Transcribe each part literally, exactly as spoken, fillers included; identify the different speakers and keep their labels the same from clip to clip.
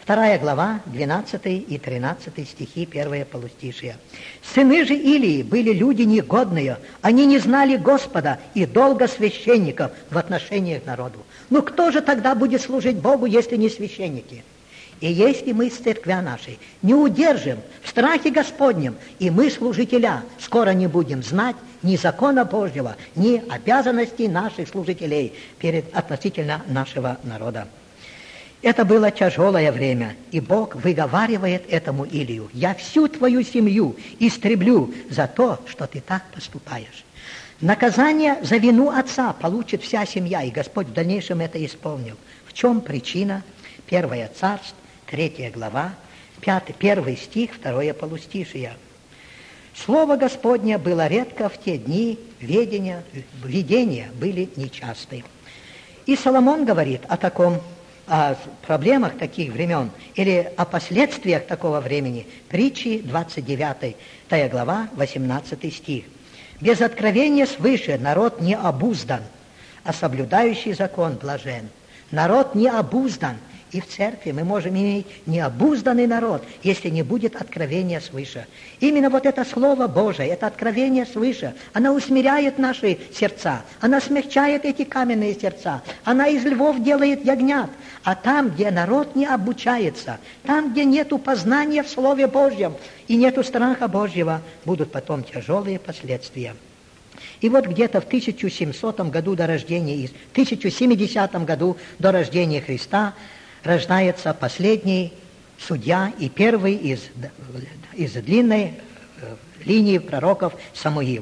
Speaker 1: Вторая глава, двенадцатый и тринадцатый стихи, первое полустишие. «Сыны же Илии были люди негодные, они не знали Господа и долга священников в отношении к народу». Ну кто же тогда будет служить Богу, если не священники? И если мы с церквя нашей не удержим в страхе Господнем, и мы, служителя, скоро не будем знать ни закона Божьего, ни обязанностей наших служителей перед относительно нашего народа. Это было тяжелое время, и Бог выговаривает этому Илию: «Я всю твою семью истреблю за то, что ты так поступаешь». Наказание за вину отца получит вся семья, и Господь в дальнейшем это исполнил. В чем причина? Первое Царств, третья глава, пятый, первый стих, второе полустишие. Слово Господне было редко в те дни, ведения, видения были нечасты. И Соломон говорит о таком, о проблемах таких времен или о последствиях такого времени. Притчи двадцать девятая глава, восемнадцатый стих. «Без откровения свыше народ не обуздан, а соблюдающий закон блажен». Народ не обуздан. И в церкви мы можем иметь необузданный народ, если не будет откровения свыше. Именно вот это Слово Божие, это откровение свыше, оно усмиряет наши сердца, оно смягчает эти каменные сердца, она из львов делает ягнят. А там, где народ не обучается, там, где нету познания в Слове Божьем и нету страха Божьего, будут потом тяжелые последствия. И вот где-то в тысяча семисотом году до рождения, в тысяча семидесятом году до рождения Христа рождается последний судья и первый из, из длинной линии пророков Самуил.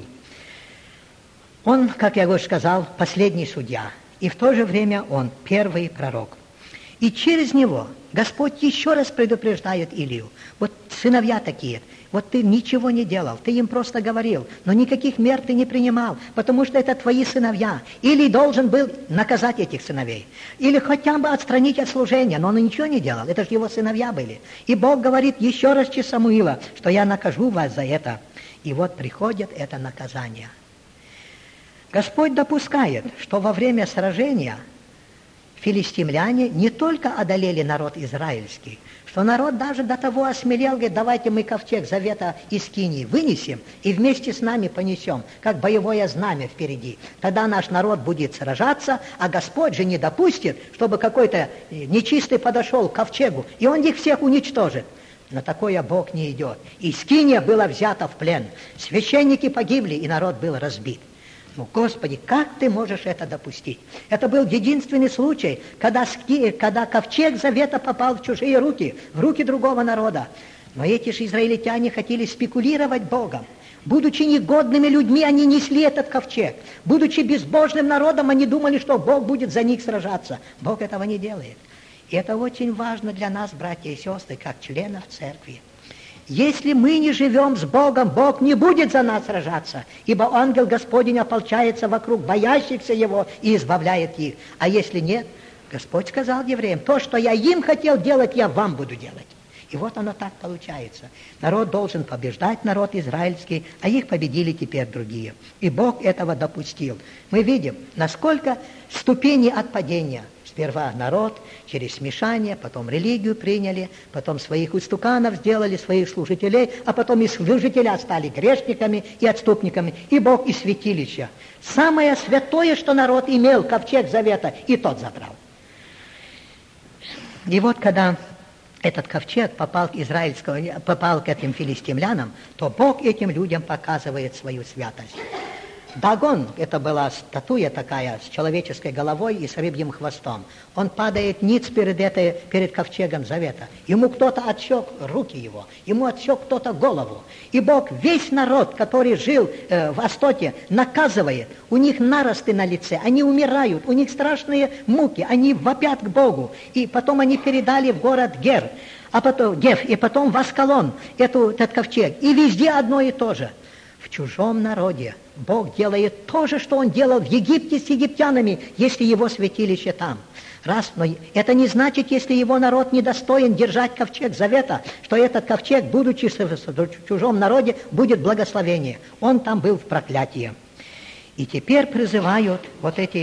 Speaker 1: Он, как я уже сказал, последний судья, и в то же время он первый пророк. И через него Господь еще раз предупреждает Илию: вот сыновья такие, вот ты ничего не делал, ты им просто говорил, но никаких мер ты не принимал, потому что это твои сыновья. Или должен был наказать этих сыновей, или хотя бы отстранить от служения, но он ничего не делал, это же его сыновья были. И Бог говорит еще раз через Самуила, что я накажу вас за это. И вот приходит это наказание. Господь допускает, что во время сражения филистимляне не только одолели народ израильский, что народ даже до того осмелел, говорит: давайте мы ковчег завета из Кинии вынесем и вместе с нами понесем, как боевое знамя впереди. Тогда наш народ будет сражаться, а Господь же не допустит, чтобы какой-то нечистый подошел к ковчегу, и он их всех уничтожит. На такое Бог не идет. И Скиния была взята в плен, священники погибли, и народ был разбит. Ну, Господи, как ты можешь это допустить? Это был единственный случай, когда, когда ковчег завета попал в чужие руки, в руки другого народа. Но эти же израильтяне хотели спекулировать Богом. Будучи негодными людьми, они несли этот ковчег. Будучи безбожным народом, они думали, что Бог будет за них сражаться. Бог этого не делает. И это очень важно для нас, братья и сестры, как членов церкви. Если мы не живем с Богом, Бог не будет за нас сражаться, ибо ангел Господень ополчается вокруг боящихся Его и избавляет их. А если нет, Господь сказал евреям: то, что я им хотел делать, я вам буду делать. И вот оно так получается. Народ должен побеждать, народ израильский, а их победили теперь другие. И Бог этого допустил. Мы видим, насколько ступени отпадения. Сперва народ через смешание, потом религию приняли, потом своих истуканов сделали, своих служителей, а потом и служителя стали грешниками и отступниками, и Бог и святилище. Самое святое, что народ имел, ковчег завета, и тот забрал. И вот когда этот ковчег попал к, израильскому, попал к этим филистимлянам, то Бог этим людям показывает свою святость. Дагон, это была статуя такая с человеческой головой и с рыбьим хвостом. Он падает ниц перед, этой, перед ковчегом завета. Ему кто-то отсек руки его, ему отсек кто-то голову. И Бог весь народ, который жил э, в Астоте, наказывает. У них наросты на лице, они умирают, у них страшные муки, они вопят к Богу. И потом они передали в город Гер, а потом, Гев, и потом в Аскалон эту, этот ковчег. И везде одно и то же. В чужом народе Бог делает то же, что Он делал в Египте с египтянами, если Его святилище там. Раз, но это не значит, если Его народ недостоин держать ковчег завета, что этот ковчег, будучи в чужом народе, будет благословение. Он там был в проклятии. И теперь призывают вот эти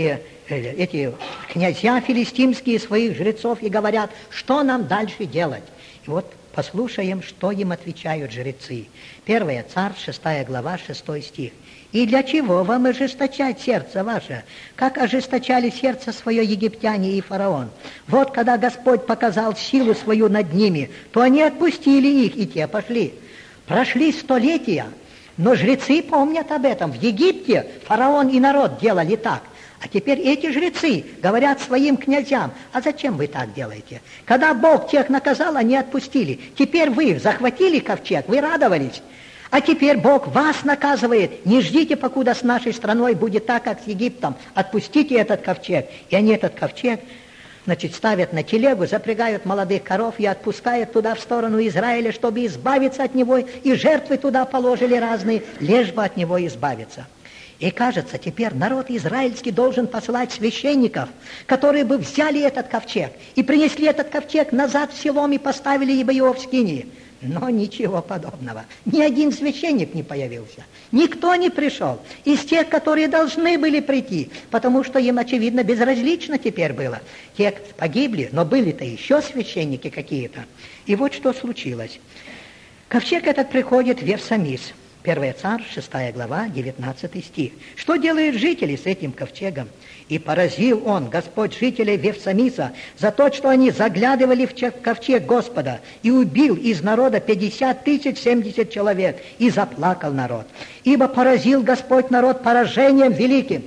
Speaker 1: эти князья филистимские своих жрецов и говорят, что нам дальше делать. И вот послушаем, что им отвечают жрецы. Первое Царств, шестая глава, шестой стих. «И для чего вам ожесточать сердце ваше, как ожесточали сердце свое египтяне и фараон? Вот когда Господь показал силу свою над ними, то они отпустили их, и те пошли». Прошли столетия, но жрецы помнят об этом. В Египте фараон и народ делали так. А теперь эти жрецы говорят своим князьям: а зачем вы так делаете? Когда Бог тех наказал, они отпустили. Теперь вы захватили ковчег, вы радовались. А теперь Бог вас наказывает. Не ждите, покуда с нашей страной будет так, как с Египтом. Отпустите этот ковчег. И они этот ковчег, значит, ставят на телегу, запрягают молодых коров и отпускают туда в сторону Израиля, чтобы избавиться от него. И жертвы туда положили разные, лишь бы от него избавиться. И кажется, теперь народ израильский должен посылать священников, которые бы взяли этот ковчег и принесли этот ковчег назад в селом и поставили бы его в скинии. Но ничего подобного. Ни один священник не появился. Никто не пришел из тех, которые должны были прийти, потому что им, очевидно, безразлично теперь было. Те погибли, но были-то еще священники какие-то. И вот что случилось. Ковчег этот приходит в Вевсамис. Первое Царств, шестая глава, девятнадцатый стих. Что делают жители с этим ковчегом? «И поразил он, Господь, жителей Вевсамиса за то, что они заглядывали в ковчег Господа, и убил из народа пятьдесят тысяч семьдесят человек, и заплакал народ. Ибо поразил Господь народ поражением великим».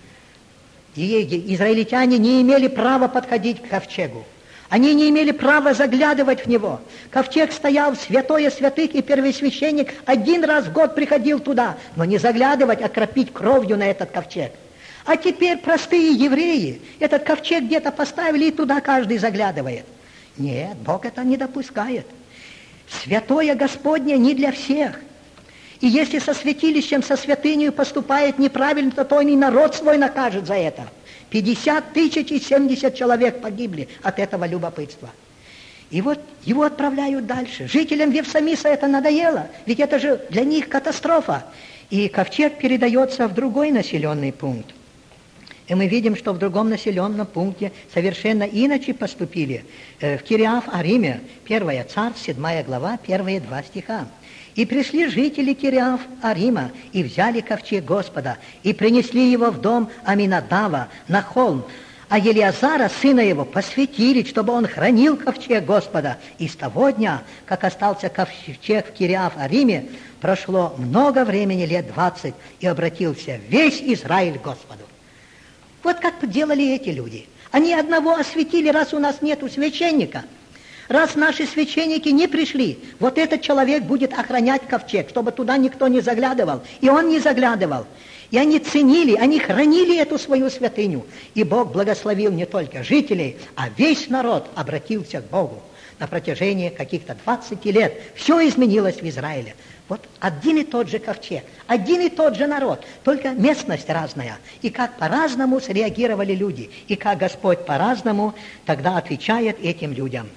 Speaker 1: И израильтяне не имели права подходить к ковчегу. Они не имели права заглядывать в него. Ковчег стоял в святое святых, и первосвященник один раз в год приходил туда, но не заглядывать, а кропить кровью на этот ковчег. А теперь простые евреи этот ковчег где-то поставили, и туда каждый заглядывает. Нет, Бог это не допускает. Святое Господне не для всех. И если со святилищем, со святыней поступает неправильно, то он и народ свой накажет за это. пятьдесят тысяч и семьдесят человек погибли от этого любопытства. И вот его отправляют дальше. Жителям Вевсамиса это надоело, ведь это же для них катастрофа. И ковчег передается в другой населенный пункт. И мы видим, что в другом населенном пункте совершенно иначе поступили. В Кириаф-Ариме, первое Царств, седьмая глава, первые два стиха. «И пришли жители Кириаф-Арима, и взяли ковчег Господа, и принесли его в дом Аминадава на холм, а Елиазара, сына его, посвятили, чтобы он хранил ковчег Господа. И с того дня, как остался ковчег в Кириаф-Ариме, прошло много времени, лет двадцать, и обратился весь Израиль к Господу». Вот как делали эти люди. Они одного осветили, раз у нас нету священника. Раз наши священники не пришли, вот этот человек будет охранять ковчег, чтобы туда никто не заглядывал. И он не заглядывал. И они ценили, они хранили эту свою святыню. И Бог благословил не только жителей, а весь народ обратился к Богу. На протяжении каких-то двадцати лет все изменилось в Израиле. Вот один и тот же ковчег, один и тот же народ, только местность разная. И как по-разному среагировали люди, и как Господь по-разному тогда отвечает этим людям.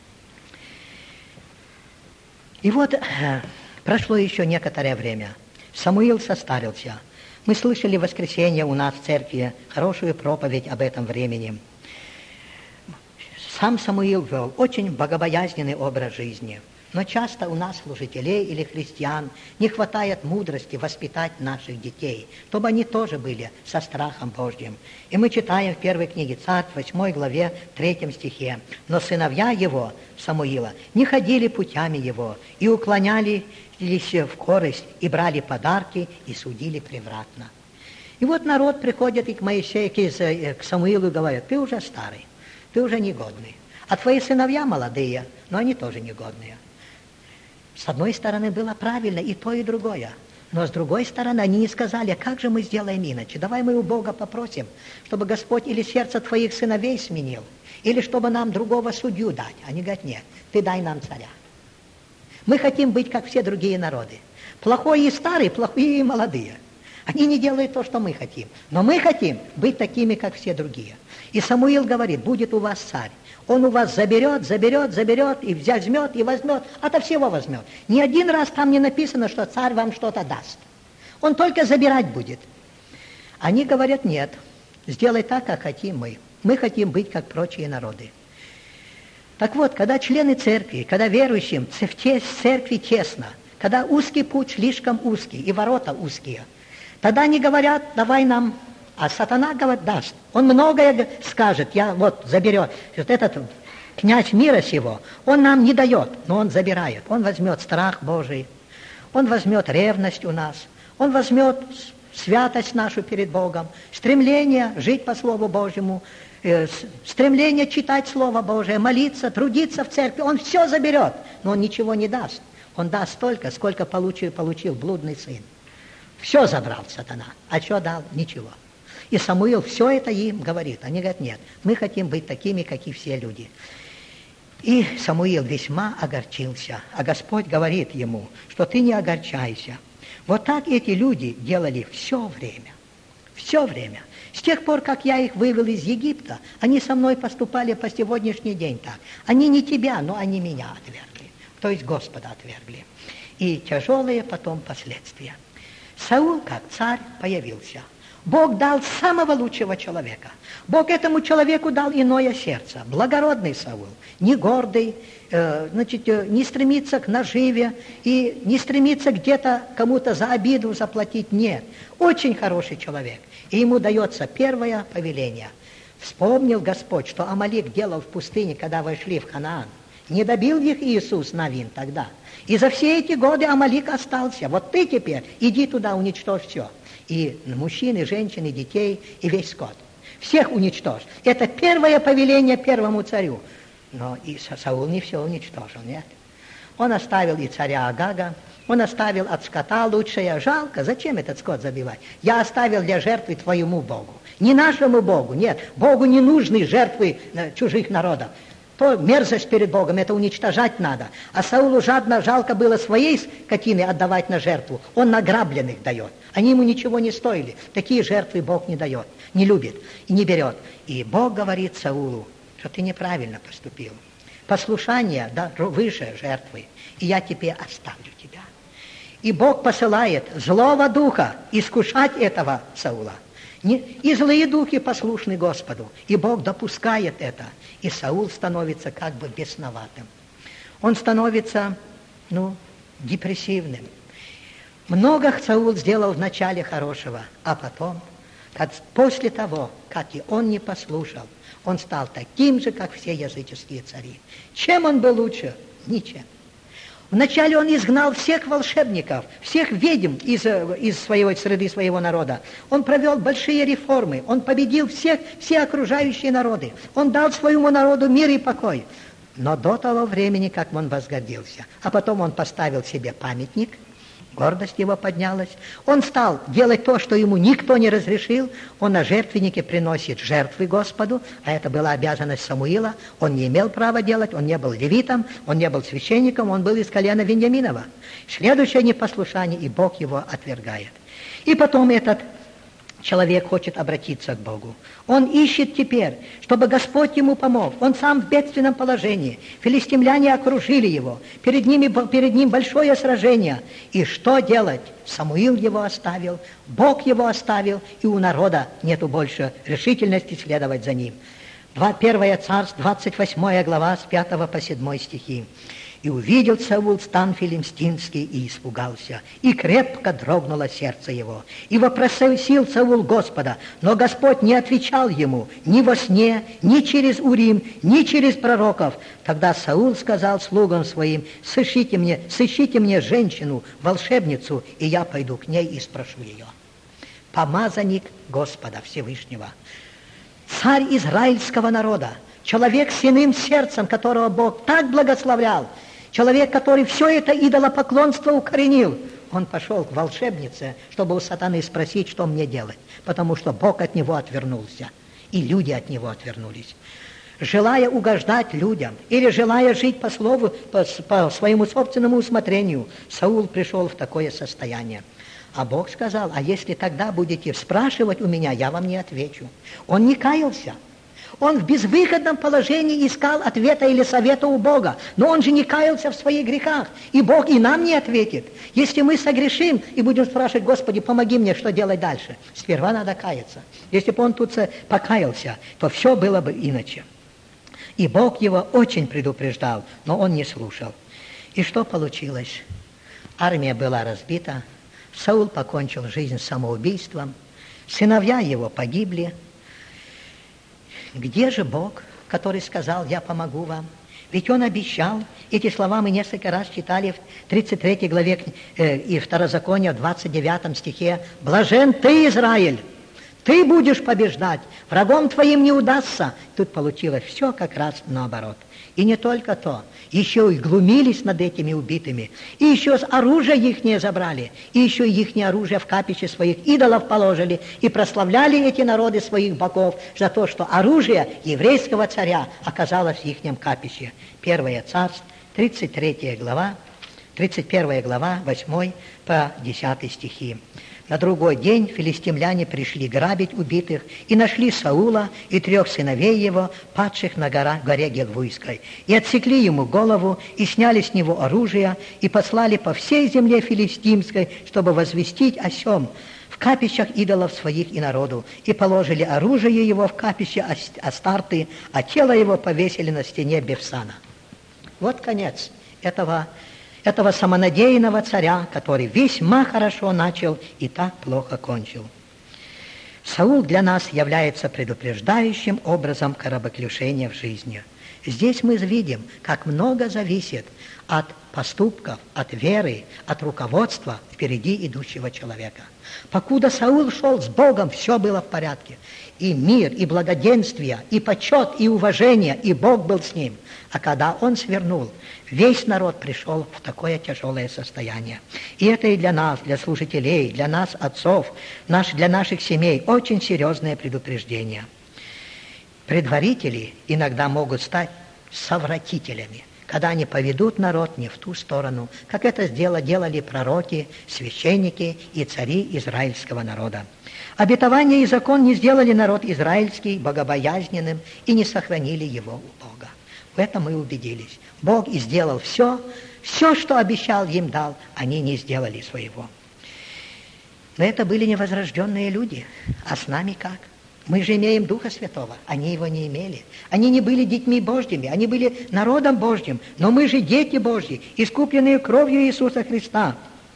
Speaker 1: И вот э, прошло еще некоторое время. Самуил состарился. Мы слышали в воскресенье у нас в церкви хорошую проповедь об этом времени. Сам Самуил вел очень богобоязненный образ жизни. Но часто у нас, служителей или христиан, не хватает мудрости воспитать наших детей, чтобы они тоже были со страхом Божьим. И мы читаем в первой книге Царств, восьмой главе, третьем стихе. «Но сыновья его, Самуила, не ходили путями его, и уклонялись в корость, и брали подарки, и судили превратно». И вот народ приходит и к Моисею, к Самуилу и говорит: «Ты уже старый, ты уже негодный, а твои сыновья молодые, но они тоже негодные». С одной стороны, было правильно и то, и другое. Но с другой стороны, они не сказали: как же мы сделаем иначе? Давай мы у Бога попросим, чтобы Господь или сердце твоих сыновей сменил, или чтобы нам другого судью дать. Они говорят: нет, ты дай нам царя. Мы хотим быть, как все другие народы. Плохой и старый, плохие и молодые. Они не делают то, что мы хотим. Но мы хотим быть такими, как все другие. И Самуил говорит: будет у вас царь. Он у вас заберет, заберет, заберет, и возьмет, и возьмет, ото всего возьмет. Ни один раз там не написано, что царь вам что-то даст. Он только забирать будет. Они говорят: нет, сделай так, как хотим мы. Мы хотим быть, как прочие народы. Так вот, когда члены церкви, когда верующим в церкви тесно, когда узкий путь слишком узкий и ворота узкие, тогда они говорят, давай нам, а сатана говорит, даст. Он многое скажет, я вот заберет. Вот этот князь мира сего, он нам не дает, но он забирает. Он возьмет страх Божий, он возьмет ревность у нас, он возьмет святость нашу перед Богом, стремление жить по Слову Божьему, э, стремление читать Слово Божие, молиться, трудиться в церкви. Он все заберет, но он ничего не даст. Он даст столько, сколько получил, получил блудный сын. Все забрал сатана. А что дал? Ничего. И Самуил все это им говорит. Они говорят, нет, мы хотим быть такими, как и все люди. И Самуил весьма огорчился. А Господь говорит ему, что ты не огорчайся. Вот так эти люди делали все время. Все время. С тех пор, как я их вывел из Египта, они со мной поступали по сегодняшний день так. Они не тебя, но они меня отвергли. То есть Господа отвергли. И тяжелые потом последствия. Саул, как царь, появился. Бог дал самого лучшего человека. Бог этому человеку дал иное сердце. Благородный Саул, не гордый, э, значит, э, не стремится к наживе и не стремится где-то кому-то за обиду заплатить. Нет. Очень хороший человек. И ему дается первое повеление. Вспомнил Господь, что Амалик делал в пустыне, когда вошли в Ханаан. Не добил их Иисус Навин тогда. И за все эти годы Амалик остался. Вот ты теперь иди туда, уничтожь все. И мужчин, и женщин, и детей, и весь скот. Всех уничтожь. Это первое повеление первому царю. Но и Саул не все уничтожил, нет. Он оставил и царя Агага, он оставил от скота лучшее. Жалко, зачем этот скот забивать? Я оставил для жертвы твоему Богу. Не нашему Богу, нет. Богу не нужны жертвы чужих народов. То мерзость перед Богом, это уничтожать надо. А Саулу жадно, жалко было своей скотины отдавать на жертву. Он награбленных дает. Они ему ничего не стоили. Такие жертвы Бог не дает, не любит и не берет. И Бог говорит Саулу, что ты неправильно поступил. Послушание да, выше жертвы, и я тебе оставлю тебя. И Бог посылает злого духа искушать этого Саула. И злые духи послушны Господу, и Бог допускает это. И Саул становится как бы бесноватым. Он становится, ну, депрессивным. Много Саул сделал вначале хорошего, а потом, как, после того, как и он не послушал, он стал таким же, как все языческие цари. Чем он был лучше? Ничем. Вначале он изгнал всех волшебников, всех ведьм из, из своего, среды своего народа. Он провел большие реформы, он победил всех, все окружающие народы. Он дал своему народу мир и покой. Но до того времени, как он возгордился, а потом он поставил себе памятник, гордость его поднялась. Он стал делать то, что ему никто не разрешил. Он на жертвеннике приносит жертвы Господу, а это была обязанность Самуила. Он не имел права делать, он не был левитом, он не был священником, он был из колена Веньяминова. Следующее непослушание, и Бог его отвергает. И потом этот человек хочет обратиться к Богу. Он ищет теперь, чтобы Господь ему помог. Он сам в бедственном положении. Филистимляне окружили его. Перед, ними, перед ним большое сражение. И что делать? Самуил его оставил, Бог его оставил, и у народа нету больше решительности следовать за ним. Первое Царств, двадцать восьмая глава, с пятого по седьмой стихи. «И увидел Саул стан филистимский, и испугался, и крепко дрогнуло сердце его. И вопросил Саул Господа, но Господь не отвечал ему ни во сне, ни через Урим, ни через пророков. Тогда Саул сказал слугам своим, сыщите мне, сыщите мне женщину, волшебницу, и я пойду к ней и спрошу ее». Помазанник Господа Всевышнего, царь израильского народа, человек с иным сердцем, которого Бог так благословлял, человек, который все это идолопоклонство укоренил, он пошел к волшебнице, чтобы у сатаны спросить, что мне делать, потому что Бог от него отвернулся, и люди от него отвернулись. Желая угождать людям или желая жить по слову, по, по своему собственному усмотрению, Саул пришел в такое состояние. А Бог сказал, а если тогда будете спрашивать у меня, я вам не отвечу. Он не каялся. Он в безвыходном положении искал ответа или совета у Бога. Но он же не каялся в своих грехах. И Бог и нам не ответит. Если мы согрешим и будем спрашивать: Господи, помоги мне, что делать дальше? Сперва надо каяться. Если бы он тут покаялся, то все было бы иначе. И Бог его очень предупреждал, но он не слушал. И что получилось? Армия была разбита, Саул покончил жизнь самоубийством, сыновья его погибли. Где же Бог, который сказал: я помогу вам? Ведь он обещал, эти слова мы несколько раз читали в тридцать третьей главе э, и Второзакония в двадцать девятом стихе. «Блажен ты, Израиль! Ты будешь побеждать, врагом твоим не удастся». Тут получилось все как раз наоборот. И не только то, еще и глумились над этими убитыми, и еще оружие ихнее забрали, и еще их оружие в капище своих идолов положили, и прославляли эти народы своих богов за то, что оружие еврейского царя оказалось в ихнем капище. Первое Царств, тридцать третья глава, тридцать первая глава, восьмой по десятый стихи. На другой день филистимляне пришли грабить убитых и нашли Саула и трех сыновей его, падших на гора, горе Гилбойской, и отсекли ему голову, и сняли с него оружие, и послали по всей земле филистимской, чтобы возвестить о сем в капищах идолов своих и народу, и положили оружие его в капище Астарты, а тело его повесили на стене Бефсана. Вот конец этого этого самонадеянного царя, который весьма хорошо начал и так плохо кончил. Саул для нас является предупреждающим образом корабоклюшения в жизни. Здесь мы видим, как много зависит от поступков, от веры, от руководства впереди идущего человека. Покуда Саул шел с Богом, все было в порядке. И мир, и благоденствие, и почет, и уважение, и Бог был с ним. А когда он свернул, весь народ пришел в такое тяжелое состояние. И это и для нас, для служителей, для нас, отцов, наш, для наших семей, очень серьезное предупреждение. Предварители иногда могут стать совратителями, когда они поведут народ не в ту сторону, как это сделали, делали пророки, священники и цари израильского народа. Обетование и закон не сделали народ израильский богобоязненным и не сохранили его у Бога. В этом мы убедились. Бог и сделал все, все, что обещал им, дал, они не сделали своего. Но это были невозрожденные люди. А с нами как? Мы же имеем Духа Святого, они его не имели. Они не были детьми Божьими, они были народом Божьим, но мы же дети Божьи, искупленные кровью Иисуса Христа.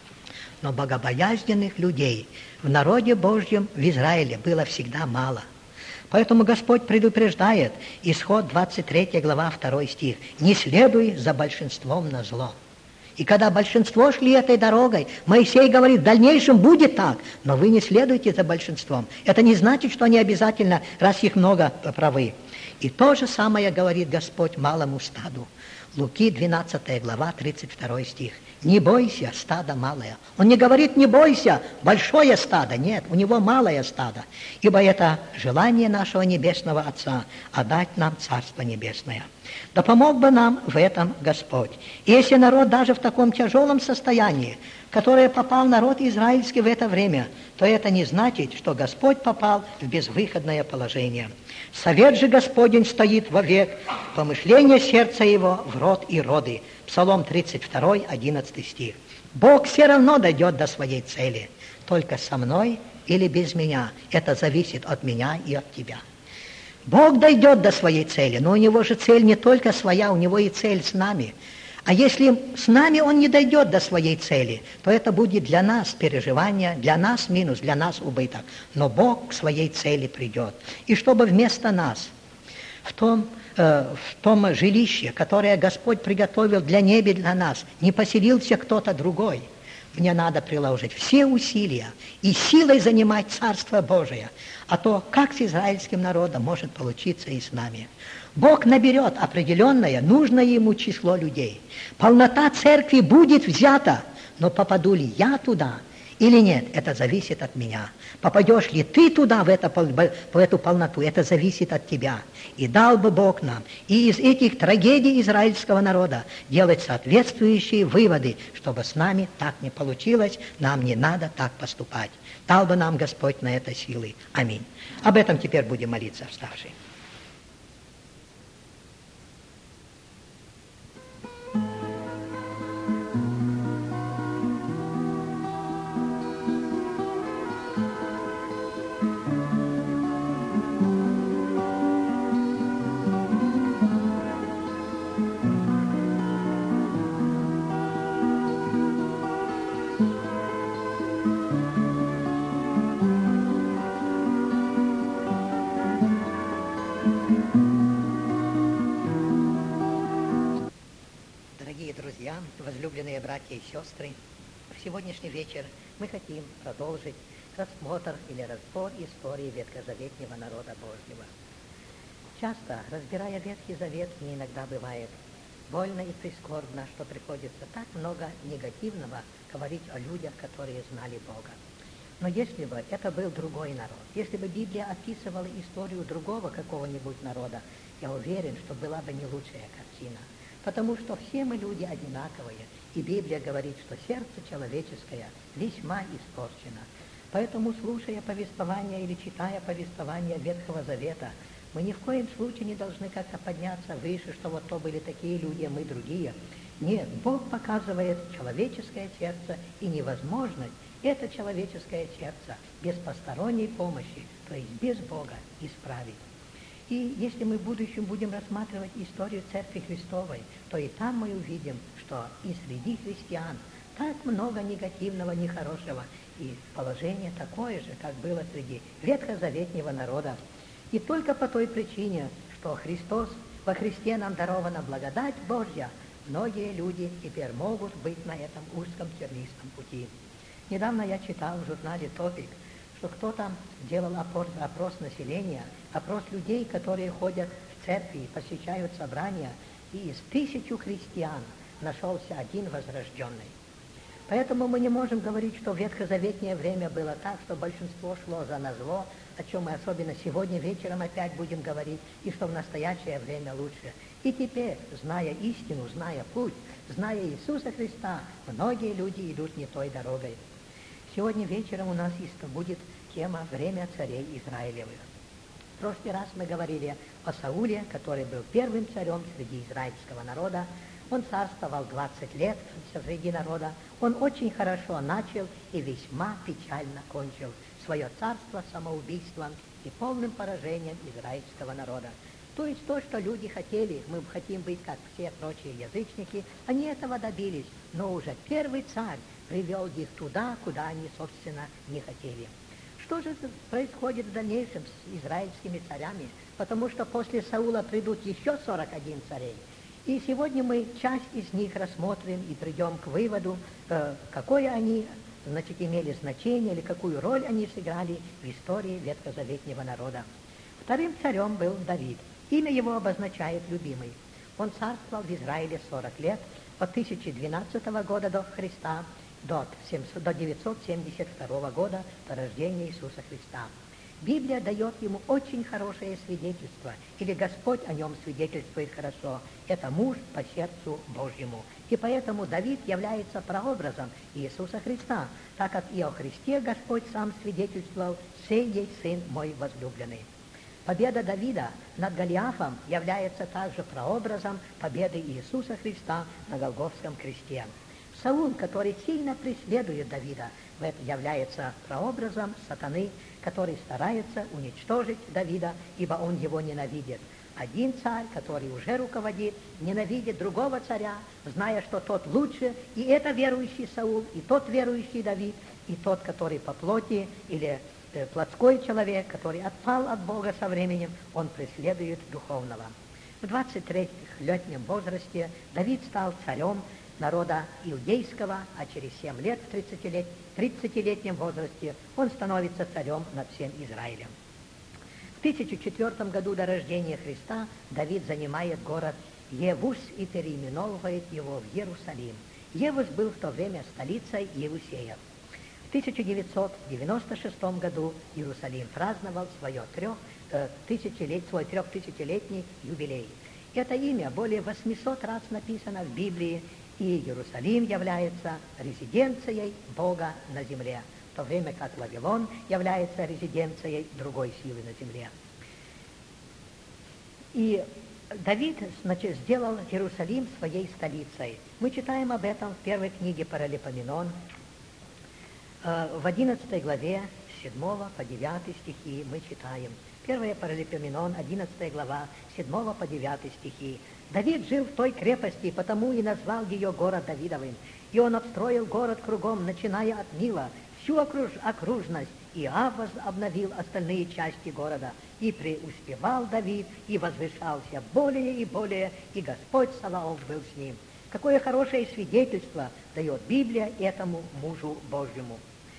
Speaker 1: Но богобоязненных людей в народе Божьем в Израиле было всегда мало. Поэтому Господь предупреждает, Исход двадцать третья глава, второй стих: «Не следуй за большинством на зло». И когда большинство шли этой дорогой, Моисей говорит: в дальнейшем будет так, но вы не следуйте за большинством. Это не значит, что они обязательно, раз их много, правы. И то же самое говорит Господь малому стаду. Луки двенадцатая глава, тридцать второй стих. «Не бойся, стадо малое». Он не говорит: не бойся, большое стадо. Нет, у него малое стадо. Ибо это желание нашего Небесного Отца отдать нам Царство Небесное. Да помог бы нам в этом Господь. И если народ даже в таком тяжелом состоянии, в которое попал народ израильский в это время, то это не значит, что Господь попал в безвыходное положение. Совет же Господень стоит вовек, помышление сердца его в род и роды. Псалом тридцать два, одиннадцатый стих. Бог все равно дойдет до своей цели, только со мной или без меня. Это зависит от меня и от тебя. Бог дойдет до своей цели, но у него же цель не только своя, у него и цель с нами. А если с нами он не дойдет до своей цели, то это будет для нас переживание, для нас минус, для нас убыток. Но Бог к своей цели придет. И чтобы вместо нас в том, э, в том жилище, которое Господь приготовил для неба для нас, не поселился кто-то другой, мне надо приложить все усилия и силой занимать Царство Божие. А то, как с израильским народом, может получиться и с нами. Бог наберет определенное, нужное ему число людей. Полнота церкви будет взята, но попаду ли я туда или нет, это зависит от меня. Попадешь ли ты туда, в, это, в эту полноту, это зависит от тебя. И дал бы Бог нам и из этих трагедий израильского народа делать соответствующие выводы, чтобы с нами так не получилось, нам не надо так поступать. Дал бы нам Господь на это силы. Аминь. Об этом теперь будем молиться, вставшие. друзья, возлюбленные братья и сестры, в сегодняшний вечер мы хотим продолжить рассмотр или разбор истории ветхозаветнего народа Божьего. Часто, разбирая Ветхий Завет, мне иногда бывает больно и прискорбно, что приходится так много негативного говорить о людях, которые знали Бога. Но если бы это был другой народ, если бы Библия описывала историю другого какого-нибудь народа, я уверен, что была бы не лучшая картина. Потому что все мы люди одинаковые, и Библия говорит, что сердце человеческое весьма испорчено. Поэтому, слушая повествование или читая повествование Ветхого Завета, мы ни в коем случае не должны как-то подняться выше, что вот то были такие люди, а мы другие. Нет, Бог показывает человеческое сердце и невозможность это человеческое сердце без посторонней помощи, то есть без Бога, исправить. И если мы в будущем будем рассматривать историю Церкви Христовой, то и там мы увидим, что и среди христиан так много негативного, нехорошего, и положение такое же, как было среди ветхозаветнего народа. И только по той причине, что Христос, во Христе нам дарована благодать Божья, многие люди теперь могут быть на этом узком тернистом пути. Недавно я читал в журнале «Топик», что кто-то делал опрос, опрос населения, опрос людей, которые ходят в церкви, посещают собрания, и из тысячи христиан нашелся один возрожденный. Поэтому мы не можем говорить, что в ветхозаветное время было так, что большинство шло за назло, о чем мы особенно сегодня вечером опять будем говорить, и что в настоящее время лучше. И теперь, зная истину, зная путь, зная Иисуса Христа, многие люди идут не той дорогой. Сегодня вечером у нас будет тема «Время царей Израилевых». В прошлый раз мы говорили о Сауле, который был первым царем среди израильского народа. Он царствовал двадцать лет среди народа. Он очень хорошо начал и весьма печально кончил свое царство самоубийством и полным поражением израильского народа. То есть то, что люди хотели, мы хотим быть как все прочие язычники, они этого добились, но уже первый царь привел их туда, куда они, собственно, не хотели. Что же происходит в дальнейшем с израильскими царями? Потому что после Саула придут еще сорок один царей. И сегодня мы часть из них рассмотрим и придем к выводу, какое они, значит, имели значение или какую роль они сыграли в истории ветхозаветного народа. Вторым царем был Давид. Имя его обозначает «любимый». Он царствовал в Израиле сорок лет, от тысяча двенадцатого года до Христа до девятьсот семьдесят второго года по рождению Иисуса Христа. Библия дает ему очень хорошее свидетельство, или Господь о нем свидетельствует хорошо. Это муж по сердцу Божьему. И поэтому Давид является прообразом Иисуса Христа, так как и о Христе Господь сам свидетельствовал: «Сей есть Сын мой возлюбленный». Победа Давида над Голиафом является также прообразом победы Иисуса Христа на Голгофском кресте. Саул, который сильно преследует Давида, является прообразом сатаны, который старается уничтожить Давида, ибо он его ненавидит. Один царь, который уже руководит, ненавидит другого царя, зная, что тот лучше, и это верующий Саул, и тот верующий Давид, и тот, который по плоти, или э, плотской человек, который отпал от Бога со временем, он преследует духовного. В двадцатилетнем возрасте Давид стал царем народа иудейского, а через семь лет, в тридцатилетнем возрасте, он становится царем над всем Израилем. В тысяча четвёртом году до рождения Христа Давид занимает город Евус и переименовывает его в Иерусалим. Евус был в то время столицей Иудеи. В тысяча девятьсот девяносто шестом году Иерусалим праздновал свое трех, э, тысячелет, свой трехтысячелетний юбилей. Это имя более восьмисот раз написано в Библии, и Иерусалим является резиденцией Бога на земле, в то время как Вавилон является резиденцией другой силы на земле. И Давид, значит, сделал Иерусалим своей столицей. Мы читаем об этом в первой книге Паралипоменон, в одиннадцатой главе, с седьмого по девятый стихи мы читаем. Первая Паралипоменон, одиннадцатая глава, с седьмого по девятый стихи. Давид жил в той крепости, потому и назвал ее город Давидовым. И он обстроил город кругом, начиная от Нила, всю окруж, окружность, и Авваз обновил остальные части города. И преуспевал Давид, и возвышался более и более, и Господь Саваоф был с ним. Какое хорошее свидетельство дает Библия этому мужу Божьему.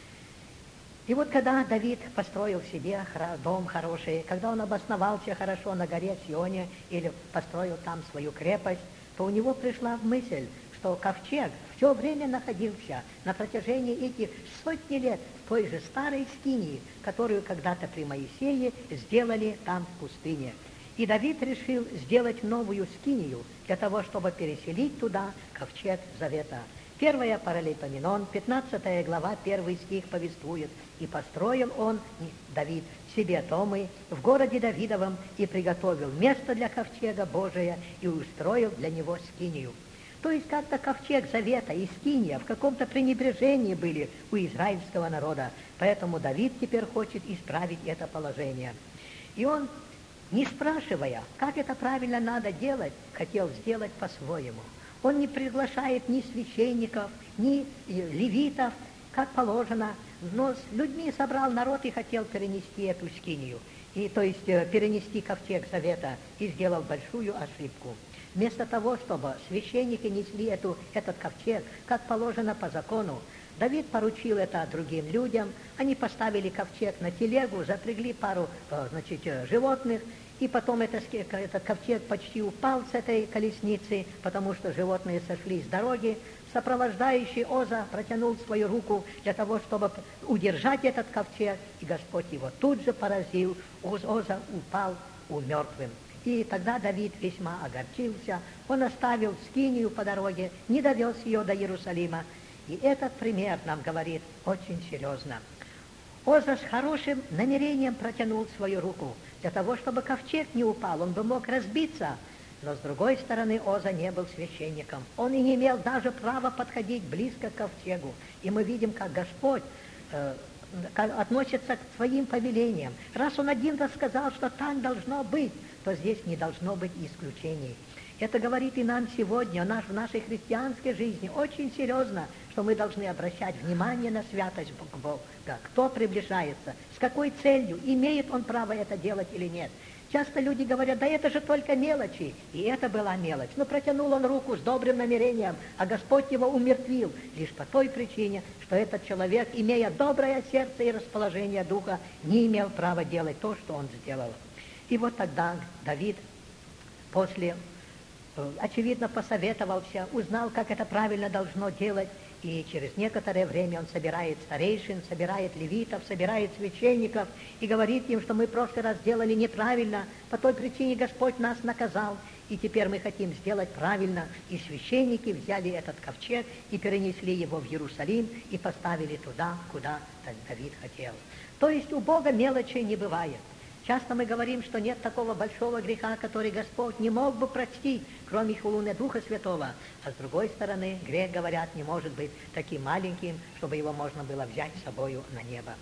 Speaker 1: И вот когда Давид построил себе дом хороший, когда он обосновался хорошо на горе Сионе или построил там свою крепость, то у него пришла мысль, что ковчег все время находился на протяжении этих сотни лет в той же старой скинии, которую когда-то при Моисее сделали там в пустыне. И Давид решил сделать новую скинию для того, чтобы переселить туда ковчег Завета. Первая Паралипоменон, пятнадцатая глава, первый стих повествует: «И построил он, Давид, себе домы в городе Давидовом, и приготовил место для ковчега Божия, и устроил для него скинию». То есть как-то ковчег Завета и скиния в каком-то пренебрежении были у израильского народа. Поэтому Давид теперь хочет исправить это положение. И он, не спрашивая, как это правильно надо делать, хотел сделать по-своему. Он не приглашает ни священников, ни левитов, как положено, но с людьми собрал народ и хотел перенести эту скинию, и, то есть перенести ковчег Завета, и сделал большую ошибку. Вместо того, чтобы священники несли эту, этот ковчег, как положено по закону, Давид поручил это другим людям. Они поставили ковчег на телегу, запрягли пару значит, животных, и потом это, этот ковчег почти упал с этой колесницы, потому что животные сошли с дороги. Сопровождающий Оза протянул свою руку для того, чтобы удержать этот ковчег, и Господь его тут же поразил. Оза упал умертвым. И тогда Давид весьма огорчился. Он оставил скинию по дороге, не довез ее до Иерусалима. И этот пример нам говорит очень серьезно. Оза с хорошим намерением протянул свою руку для того, чтобы ковчег не упал, он бы мог разбиться. Но с другой стороны, Оза не был священником. Он и не имел даже права подходить близко к ковчегу. И мы видим, как Господь э, относится к своим повелениям. Раз Он один раз сказал, что так должно быть, то здесь не должно быть исключений. Это говорит и нам сегодня, наш, в нашей христианской жизни, очень серьезно, что мы должны обращать внимание на святость Бога. Кто приближается, с какой целью, имеет он право это делать или нет. Часто люди говорят: да это же только мелочи. И это была мелочь. Но протянул он руку с добрым намерением, а Господь его умертвил лишь по той причине, что этот человек, имея доброе сердце и расположение духа, не имел права делать то, что он сделал. И вот тогда Давид после, очевидно, посоветовался, узнал, как это правильно должно делать, и через некоторое время он собирает старейшин, собирает левитов, собирает священников и говорит им, что мы в прошлый раз сделали неправильно, по той причине Господь нас наказал, и теперь мы хотим сделать правильно. И священники взяли этот ковчег и перенесли его в Иерусалим и поставили туда, куда Давид хотел. То есть у Бога мелочей не бывает. Часто мы говорим, что нет такого большого греха, который Господь не мог бы простить, кроме хулуны Духа Святого. А с другой стороны, грех, говорят, не может быть таким маленьким, чтобы его можно было взять с собою на небо.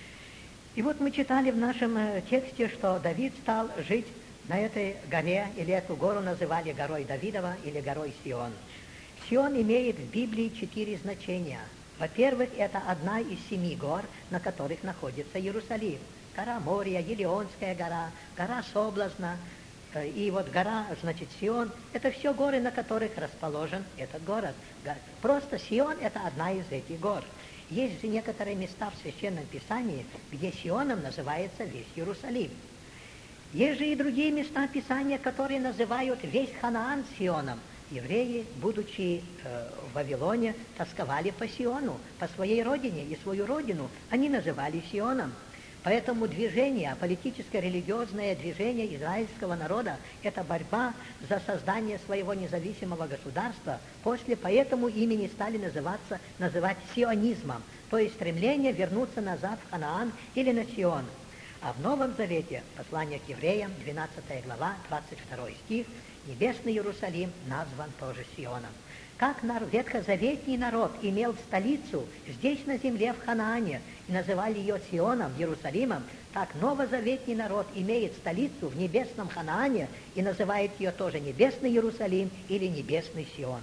Speaker 1: И вот мы читали в нашем тексте, что Давид стал жить на этой горе, или эту гору называли горой Давидова или горой Сион. Сион имеет в Библии четыре значения. Во-первых, это одна из семи гор, на которых находится Иерусалим. Гора Мория, Елеонская гора, гора Соблазна, и вот гора, значит, Сион. Это все горы, на которых расположен этот город. Просто Сион – это одна из этих гор. Есть же некоторые места в Священном Писании, где Сионом называется весь Иерусалим. Есть же и другие места Писания, которые называют весь Ханаан Сионом. Евреи, будучи э, в Вавилоне, тосковали по Сиону, по своей родине, и свою родину они называли Сионом. Поэтому движение, политическое, религиозное движение израильского народа – это борьба за создание своего независимого государства. После поэтому имени стали называться, называть сионизмом, то есть стремление вернуться назад в Ханаан или на Сион. А в Новом Завете, послание к евреям, двенадцатая глава, двадцать второй стих, небесный Иерусалим назван тоже Сионом. Как ветхозаветний народ имел столицу здесь на земле в Ханаане и называли ее Сионом, Иерусалимом, так новозаветний народ имеет столицу в небесном Ханаане и называет ее тоже небесный Иерусалим или небесный Сион.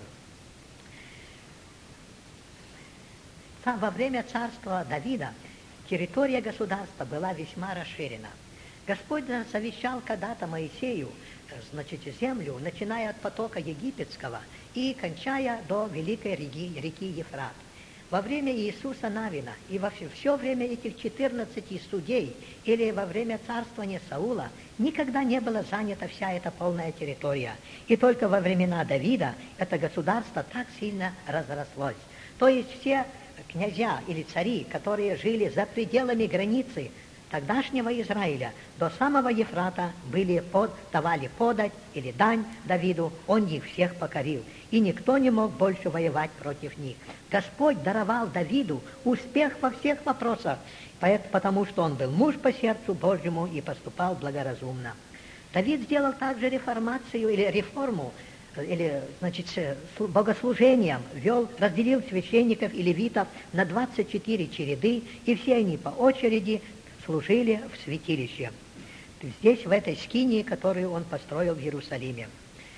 Speaker 1: Во время царства Давида территория государства была весьма расширена. Господь завещал когда-то Моисею значит, землю, начиная от потока египетского и кончая до великой реки, реки Ефрат. Во время Иисуса Навина и во все, все время этих четырнадцати судей или во время царствования Саула никогда не была занята вся эта полная территория. И только во времена Давида это государство так сильно разрослось. То есть все князья или цари, которые жили за пределами границы тогдашнего Израиля, до самого Ефрата были под, давали подать или дань Давиду, он их всех покорил. И никто не мог больше воевать против них. Господь даровал Давиду успех во всех вопросах, потому что он был муж по сердцу Божьему и поступал благоразумно. Давид сделал также реформацию или реформу, или, значит, богослужением, вел, разделил священников и левитов на двадцать четыре череды, и все они по очереди служили в святилище. Здесь, в этой скинии, которую он построил в Иерусалиме.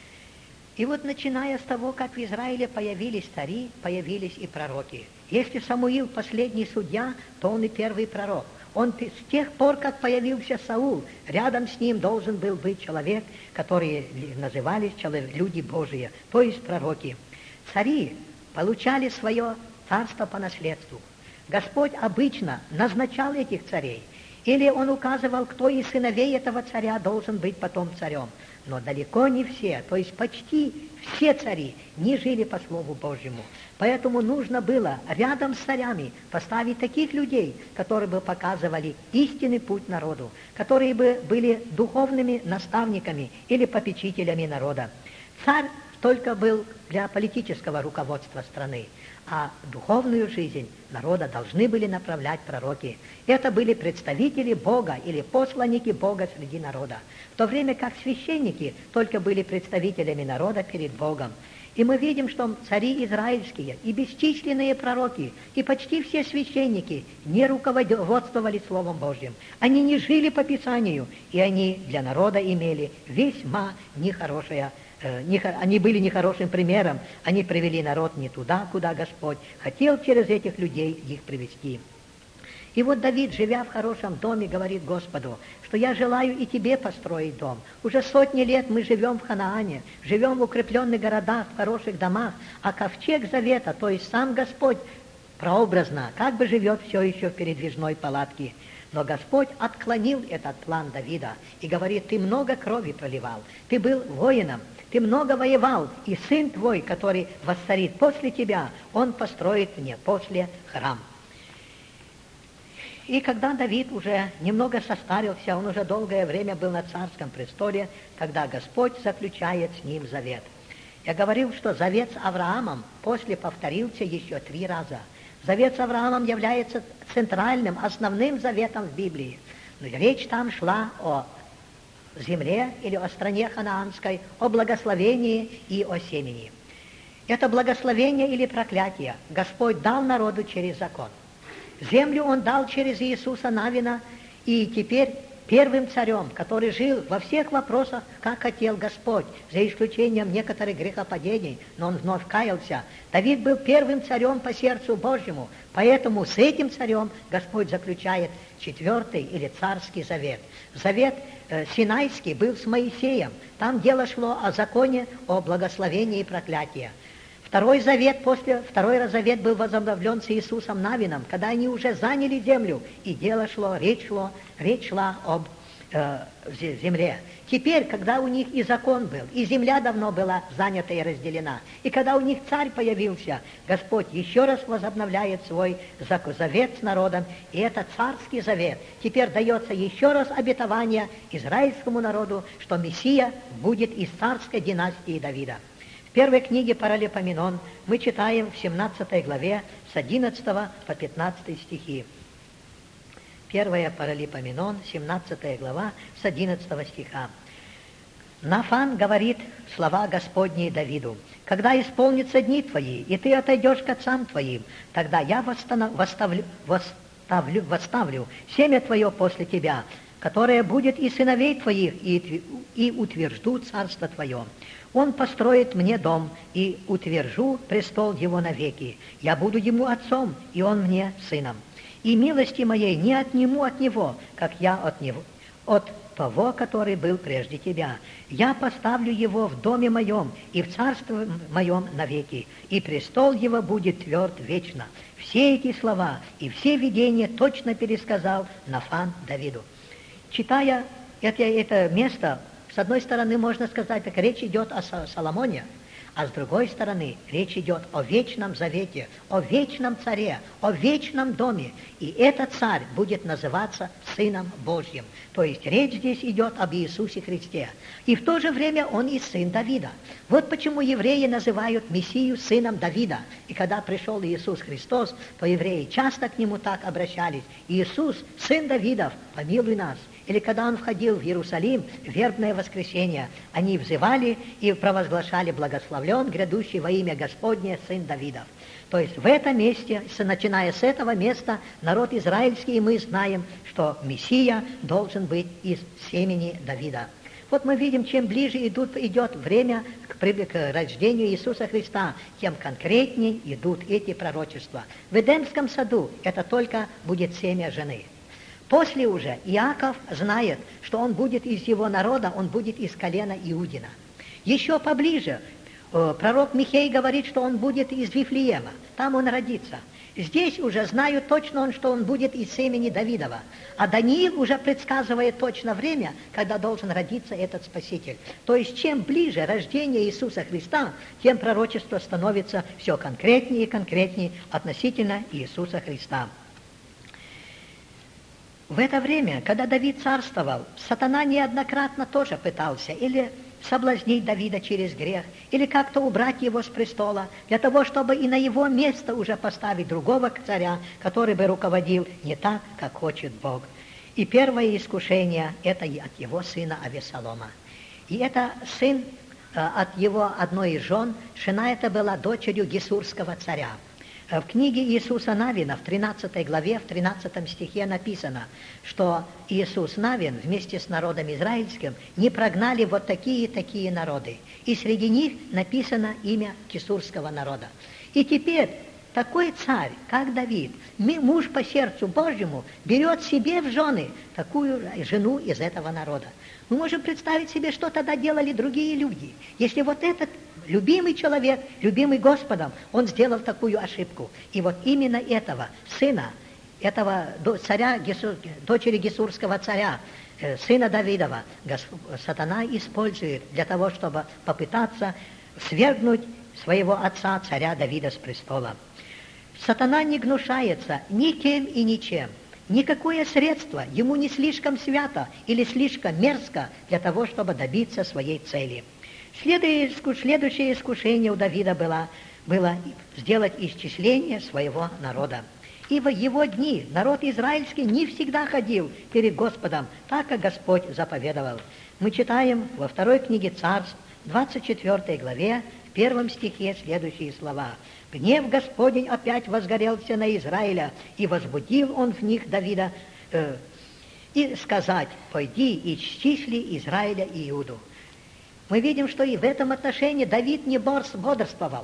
Speaker 1: И вот начиная с того, как в Израиле появились цари, появились и пророки. Если Самуил последний судья, то он и первый пророк. Он с тех пор, как появился Саул, рядом с ним должен был быть человек, которые назывались люди Божии, то есть пророки. Цари получали свое царство по наследству. Господь обычно назначал этих царей, или он указывал, кто из сыновей этого царя должен быть потом царем. Но далеко не все, то есть почти все цари не жили по Слову Божьему. Поэтому нужно было рядом с царями поставить таких людей, которые бы показывали истинный путь народу, которые бы были духовными наставниками или попечителями народа. Царь только был для политического руководства страны, а духовную жизнь народа должны были направлять пророки. Это были представители Бога или посланники Бога среди народа, в то время как священники только были представителями народа перед Богом. И мы видим, что цари израильские и бесчисленные пророки, и почти все священники не руководствовали Словом Божьим. Они не жили по Писанию, и они для народа имели весьма нехорошее. Они были нехорошим примером, они привели народ не туда, куда Господь хотел через этих людей их привести. И вот Давид, живя в хорошем доме, говорит Господу, что я желаю и тебе построить дом. Уже сотни лет мы живем в Ханаане, живем в укрепленных городах, в хороших домах, а ковчег завета, то есть сам Господь, прообразно, как бы живет все еще в передвижной палатке. Но Господь отклонил этот план Давида и говорит, ты много крови проливал, ты был воином, ты много воевал, и сын твой, который воцарит после тебя, он построит мне после храм. И когда Давид уже немного состарился, он уже долгое время был на царском престоле, когда Господь заключает с ним завет. Я говорил, что завет с Авраамом после повторился еще три раза. Завет с Авраамом является центральным, основным заветом в Библии. Но речь там шла о земле или о стране ханаанской, о благословении и о семени. Это благословение или проклятие Господь дал народу через закон. Землю Он дал через Иисуса Навина, и теперь первым царем, который жил во всех вопросах, как хотел Господь, за исключением некоторых грехопадений, но он вновь каялся. Давид был первым царем по сердцу Божьему, поэтому с этим царем Господь заключает четвертый или царский завет. Завет э, Синайский был с Моисеем, там дело шло о законе, о благословении и проклятии. Второй завет, после, второй завет был возобновлен с Иисусом Навином, когда они уже заняли землю, и дело шло, речь, шло, речь шла об э, земле. Теперь, когда у них и закон был, и земля давно была занята и разделена, и когда у них царь появился, Господь еще раз возобновляет свой завет с народом, и это царский завет. Теперь дается еще раз обетование израильскому народу, что Мессия будет из царской династии Давида. В первой книге Паралипоменон мы читаем в семнадцатой главе с одиннадцатого по пятнадцатый стихи. Первая Паралипоменон, семнадцатая глава с одиннадцатого стиха. Нафан говорит слова Господни Давиду: «Когда исполнятся дни твои, и ты отойдешь к отцам твоим, тогда я восстанов... восставлю... восставлю... восставлю семя твое после тебя, которое будет и сыновей твоих, и, и утвержду царство твое. Он построит мне дом, и утвержу престол его навеки. Я буду ему отцом, и он мне сыном. И милости моей не отниму от него, как я от него, от того, который был прежде тебя. Я поставлю его в доме моем и в царстве моем навеки, и престол его будет тверд вечно». Все эти слова и все видения точно пересказал Нафан Давиду. Читая это, это место, с одной стороны, можно сказать, так речь идет о Соломоне, а с другой стороны, речь идет о вечном завете, о вечном царе, о вечном доме. И этот царь будет называться Сыном Божьим. То есть речь здесь идет об Иисусе Христе. И в то же время он и сын Давида. Вот почему евреи называют Мессию сыном Давида. И когда пришел Иисус Христос, то евреи часто к нему так обращались: «Иисус, сын Давидов, помилуй нас». Или когда он входил в Иерусалим в вербное воскресенье, они взывали и провозглашали: «Благословлен грядущий во имя Господне сын Давидов». То есть в этом месте, начиная с этого места, народ израильский, и мы знаем, что Мессия должен быть из семени Давида. Вот мы видим, чем ближе идут, идет время к, к рождению Иисуса Христа, тем конкретнее идут эти пророчества. В Эдемском саду это только будет семя жены. После уже Иаков знает, что он будет из его народа, он будет из колена Иудина. Еще поближе пророк Михей говорит, что он будет из Вифлеема, там он родится. Здесь уже знают точно, что он будет из семени Давидова. А Даниил уже предсказывает точно время, когда должен родиться этот Спаситель. То есть чем ближе рождение Иисуса Христа, тем пророчество становится все конкретнее и конкретнее относительно Иисуса Христа. В это время, когда Давид царствовал, сатана неоднократно тоже пытался или соблазнить Давида через грех, или как-то убрать его с престола, для того, чтобы и на его место уже поставить другого царя, который бы руководил не так, как хочет Бог. И первое искушение – это от его сына Авесолома. И это сын от его одной из жен, жена эта была дочерью гесурского царя. В книге Иисуса Навина в тринадцатой главе, в тринадцатом стихе написано, что Иисус Навин вместе с народом израильским не прогнали вот такие и такие народы. И среди них написано имя гесурского народа. И теперь такой царь, как Давид, муж по сердцу Божьему, берет себе в жены такую жену из этого народа. Мы можем представить себе, что тогда делали другие люди. Если вот этот любимый человек, любимый Господом, он сделал такую ошибку. И вот именно этого сына, этого царя, дочери гесурского царя, сына Давидова, сатана использует для того, чтобы попытаться свергнуть своего отца, царя Давида, с престола. Сатана не гнушается никем и ничем. Никакое средство ему не слишком свято или слишком мерзко для того, чтобы добиться своей цели. Следующее искушение у Давида было, было сделать исчисление своего народа. И в его дни народ израильский не всегда ходил перед Господом, так как Господь заповедовал. Мы читаем во второй книге Царств, двадцать четвёртой главе, в первом стихе следующие слова. «Гнев Господень опять возгорелся на Израиля, и возбудил он в них Давида, э, и сказать: пойди и исчисли Израиля и Иуду». Мы видим, что и в этом отношении Давид не бодрствовал.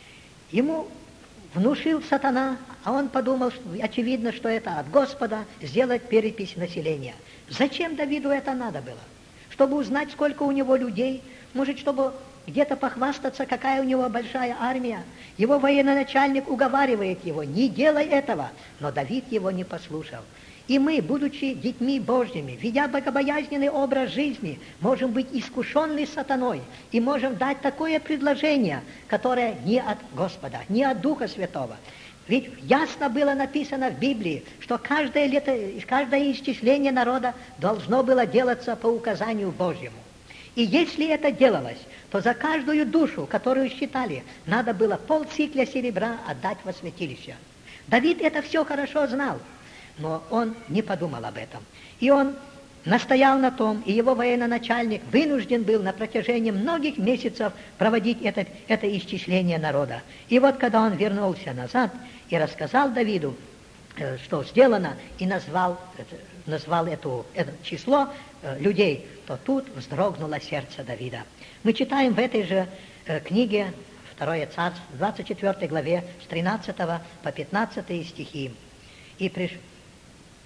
Speaker 1: Ему внушил сатана, а он подумал, что, очевидно, что это от Господа, сделать перепись населения. Зачем Давиду это надо было? Чтобы узнать, сколько у него людей, может, чтобы где-то похвастаться, какая у него большая армия. Его военачальник уговаривает его: не делай этого, но Давид его не послушал. И мы, будучи детьми Божьими, ведя богобоязненный образ жизни, можем быть искушенны сатаной и можем дать такое предложение, которое не от Господа, не от Духа Святого. Ведь ясно было написано в Библии, что каждое, лето, каждое исчисление народа должно было делаться по указанию Божьему. И если это делалось, то за каждую душу, которую считали, надо было полцикля серебра отдать во святилище. Давид это все хорошо знал, но он не подумал об этом. И он настоял на том, и его военачальник вынужден был на протяжении многих месяцев проводить это, это исчисление народа. И вот когда он вернулся назад и рассказал Давиду, что сделано, и назвал, назвал эту, это число людей, то тут вздрогнуло сердце Давида. Мы читаем в этой же книге Второе Царство, в двадцать четвёртой главе, с тринадцатого по пятнадцатый стихи. И приш...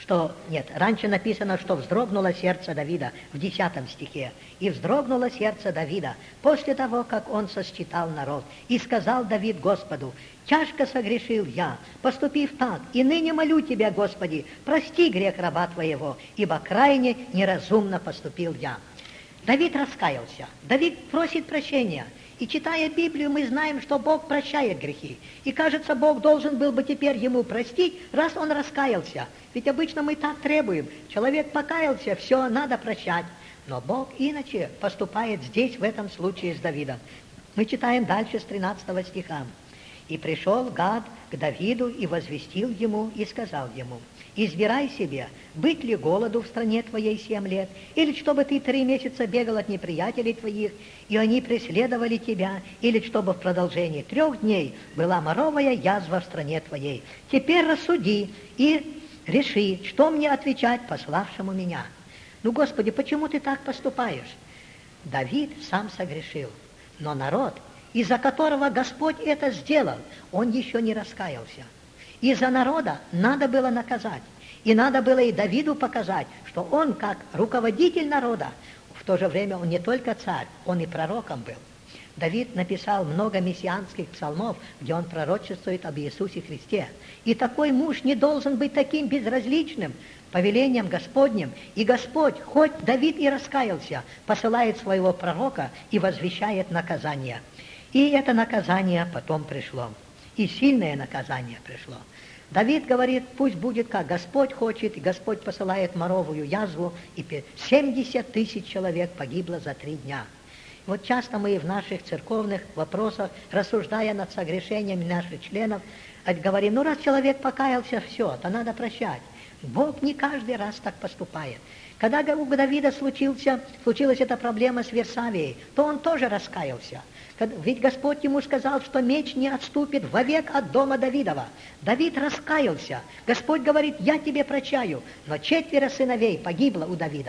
Speaker 1: что, нет, раньше написано, что вздрогнуло сердце Давида в десятом стихе. «И вздрогнуло сердце Давида после того, как он сосчитал народ. И сказал Давид Господу: тяжко согрешил я, поступив так, и ныне молю Тебя, Господи, прости грех раба Твоего, ибо крайне неразумно поступил я». Давид раскаялся, Давид просит прощения. И читая Библию, мы знаем, что Бог прощает грехи. И кажется, Бог должен был бы теперь ему простить, раз он раскаялся. Ведь обычно мы так требуем. Человек покаялся, все, надо прощать. Но Бог иначе поступает здесь, в этом случае с Давидом. Мы читаем дальше с тринадцатого стиха. «И пришел Гад к Давиду и возвестил ему, и сказал ему: избирай себе, быть ли голоду в стране твоей семь лет, или чтобы ты три месяца бегал от неприятелей твоих, и они преследовали тебя, или чтобы в продолжении трех дней была моровая язва в стране твоей. Теперь рассуди и реши, что мне отвечать пославшему меня». Ну, Господи, почему ты так поступаешь? Давид сам согрешил, но народ, из-за которого Господь это сделал, он еще не раскаялся. Из-за народа надо было наказать. И надо было и Давиду показать, что он, как руководитель народа, в то же время он не только царь, он и пророком был. Давид написал много мессианских псалмов, где он пророчествует об Иисусе Христе. И такой муж не должен быть таким безразличным повелением Господним. И Господь, хоть Давид и раскаялся, посылает своего пророка и возвещает наказание. И это наказание потом пришло. И сильное наказание пришло. Давид говорит: пусть будет, как Господь хочет, и Господь посылает моровую язву, и семьдесят тысяч человек погибло за три дня. Вот часто мы в наших церковных вопросах, рассуждая над согрешениями наших членов, говорим: ну раз человек покаялся, все, то надо прощать. Бог не каждый раз так поступает. Когда у Давида случился, случилась эта проблема с Версавией, то он тоже раскаялся. Ведь Господь ему сказал, что меч не отступит вовек от дома Давидова. Давид раскаялся. Господь говорит: я тебе прощаю. Но четверо сыновей погибло у Давида.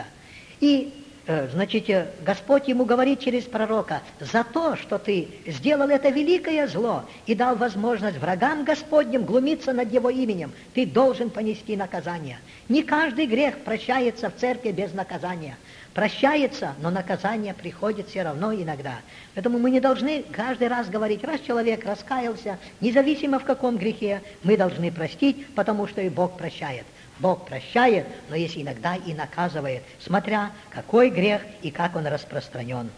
Speaker 1: И, значит, Господь ему говорит через пророка: за то, что ты сделал это великое зло и дал возможность врагам Господним глумиться над его именем, ты должен понести наказание. Не каждый грех прощается в церкви без наказания. Прощается, но наказание приходит все равно иногда. Поэтому мы не должны каждый раз говорить: раз человек раскаялся, независимо в каком грехе, мы должны простить, потому что и Бог прощает. Бог прощает, но есть иногда и наказывает, смотря какой грех и как он распространен.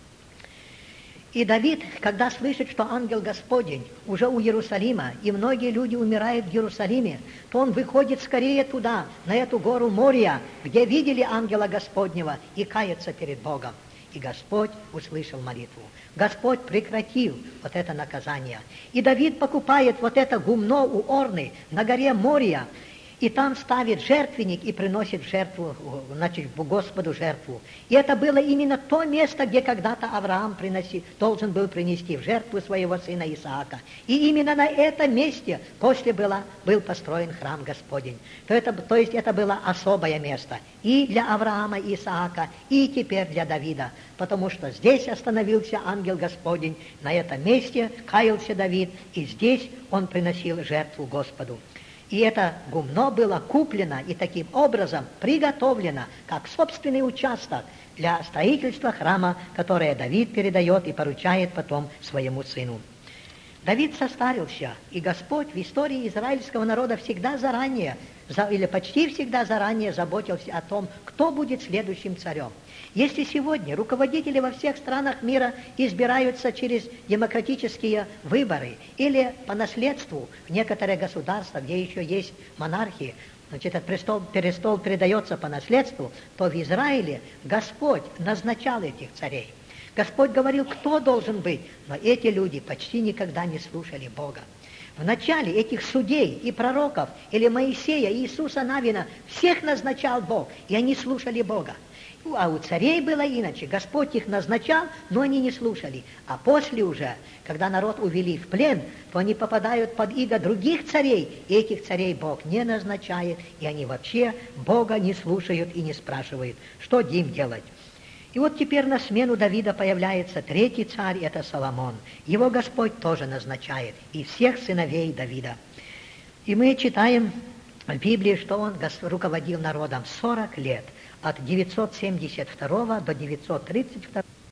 Speaker 1: И Давид, когда слышит, что ангел Господень уже у Иерусалима, и многие люди умирают в Иерусалиме, то он выходит скорее туда, на эту гору Мория, где видели ангела Господнего, и кается перед Богом. И Господь услышал молитву. Господь прекратил вот это наказание. И Давид покупает вот это гумно у Орны на горе Мория, и там ставит жертвенник и приносит жертву, значит, Господу жертву. И это было именно то место, где когда-то Авраам приноси, должен был принести в жертву своего сына Исаака. И именно на этом месте после было, был построен храм Господень. То, это, то есть это было особое место и для Авраама и Исаака, и теперь для Давида. Потому что здесь остановился ангел Господень, на этом месте каялся Давид, и здесь он приносил жертву Господу. И это гумно было куплено и таким образом приготовлено, как собственный участок для строительства храма, которое Давид передает и поручает потом своему сыну. Давид состарился, и Господь в истории израильского народа всегда заранее, или почти всегда заранее заботился о том, кто будет следующим царем. Если сегодня руководители во всех странах мира избираются через демократические выборы или по наследству в некоторые государства, где еще есть монархии, значит, этот престол, престол передается по наследству, то в Израиле Господь назначал этих царей. Господь говорил, кто должен быть, но эти люди почти никогда не слушали Бога. В начале этих судей и пророков, или Моисея, и Иисуса Навина, всех назначал Бог, и они слушали Бога. А у царей было иначе. Господь их назначал, но они не слушали. А после уже, когда народ увели в плен, то они попадают под иго других царей, и этих царей Бог не назначает, и они вообще Бога не слушают и не спрашивают, что им делать. И вот теперь на смену Давида появляется третий царь, это Соломон. Его Господь тоже назначает, и всех сыновей Давида. И мы читаем в Библии, что он руководил народом сорок лет, от девятьсот семьдесят второго до девятьсот тридцать второго.